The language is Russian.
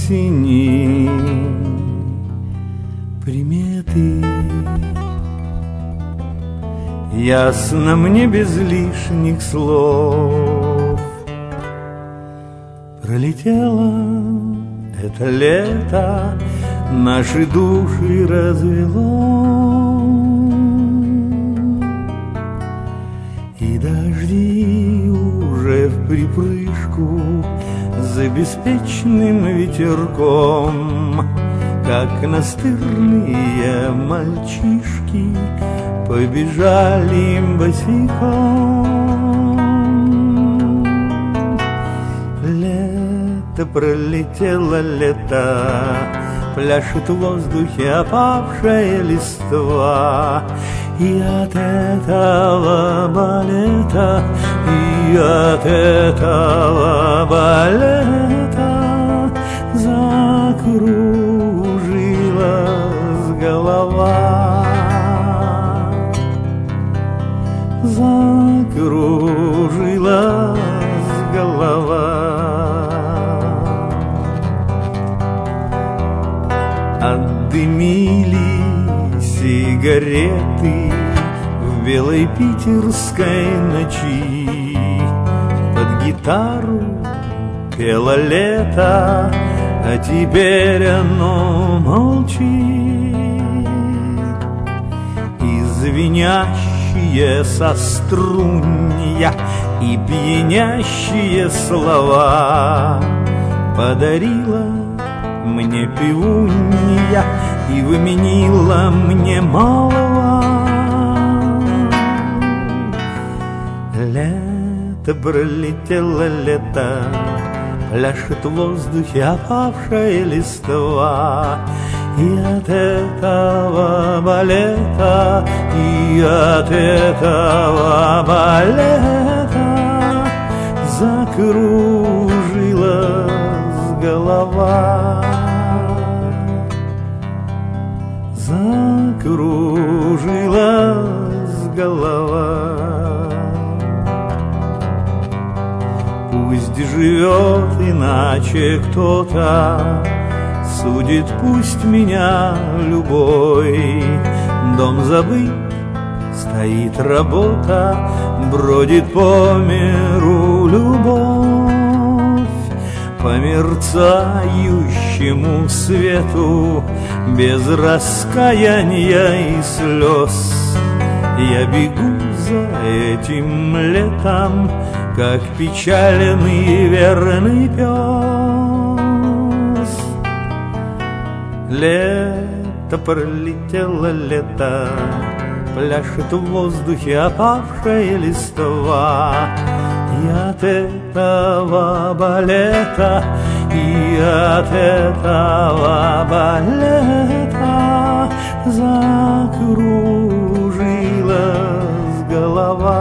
осени приметы. Ясно мне без лишних слов. Пролетело это лето, наши души развело, и дожди уже в припрыжку за беспечным ветерком, как настырные мальчишки, побежали босиком. Лето пролетело, лето, пляшет в воздухе опавшая листва, и от этого балета, и от этого балета закружилась голова. Закружилась голова. Отдымили сигареты в белой питерской ночи, под гитару пело лето, а теперь оно молчит. И звенящие со струнья и пьянящие слова подарила мне пивунья и вменила мне малого. Лето пролетело, лето, пляшет в воздухе опавшая листва, и от этого балета, и от этого балета закружилась голова. Закружилась голова. Пусть живет иначе кто-то, судит пусть меня любой. Дом забыт, стоит работа, бродит по миру любовь. По мерцающему свету, без раскаяния и слез, я бегу за этим летом, как печальный и верный пес. Лето пролетело, лето, пляшет в воздухе опавшая листва, и от этого балета, и от этого балета закружилась голова.